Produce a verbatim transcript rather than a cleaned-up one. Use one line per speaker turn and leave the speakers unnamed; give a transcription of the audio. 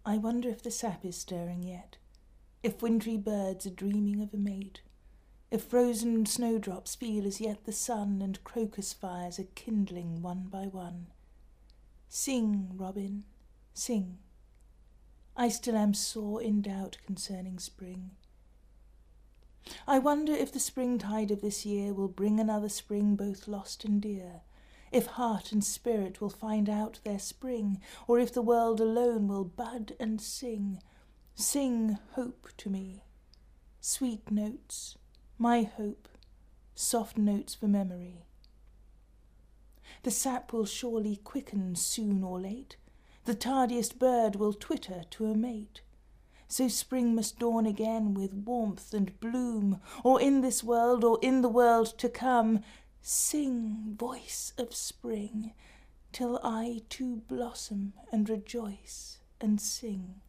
I wonder if the sap is stirring yet, if wintry birds are dreaming of a mate, if frozen snowdrops feel as yet the sun and crocus fires are kindling one by one. Sing, robin, sing. I still am sore in doubt concerning spring. I wonder if the springtide of this year will bring another spring both lost and dear, if heart and spirit will find out their spring, or if the world alone will bud and sing. Sing hope to me, sweet notes, my hope, soft notes for memory. The sap will surely quicken soon or late, the tardiest bird will twitter to a mate. So spring must dawn again with warmth and bloom, or in this world or in the world to come. Sing, voice of spring, till I too blossom and rejoice and sing.